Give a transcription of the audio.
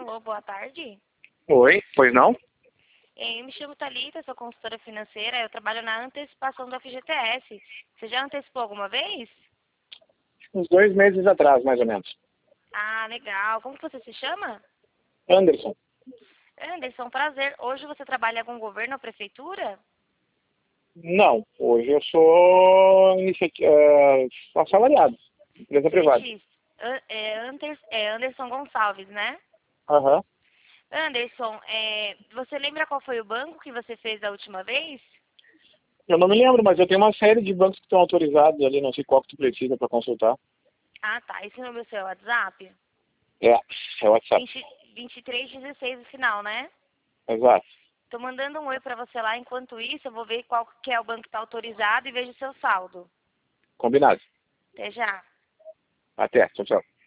Alô, boa tarde. Oi, pois não? Eu me chamo Thalita, sou consultora financeira, eu trabalho na antecipação do FGTS. Você já antecipou alguma vez? Uns 2 meses atrás, mais ou menos. Ah, legal. Como que você se chama? Anderson. Anderson, prazer. Hoje você trabalha com o governo ou prefeitura? Não, hoje eu sou assalariado, empresa privada. Cientista. Anderson Gonçalves, né? Aham. Anderson, você lembra qual foi o banco que você fez da última vez? Eu não me lembro, mas eu tenho uma série de bancos que estão autorizados ali, não sei qual que tu precisa para consultar. Ah, tá. Esse número é o seu WhatsApp? É o WhatsApp. 2316 o final, né? Exato. Tô mandando um oi pra você lá. Enquanto isso, eu vou ver qual que é o banco que tá autorizado e vejo o seu saldo. Combinado. Até já. Até. Tchau, tchau.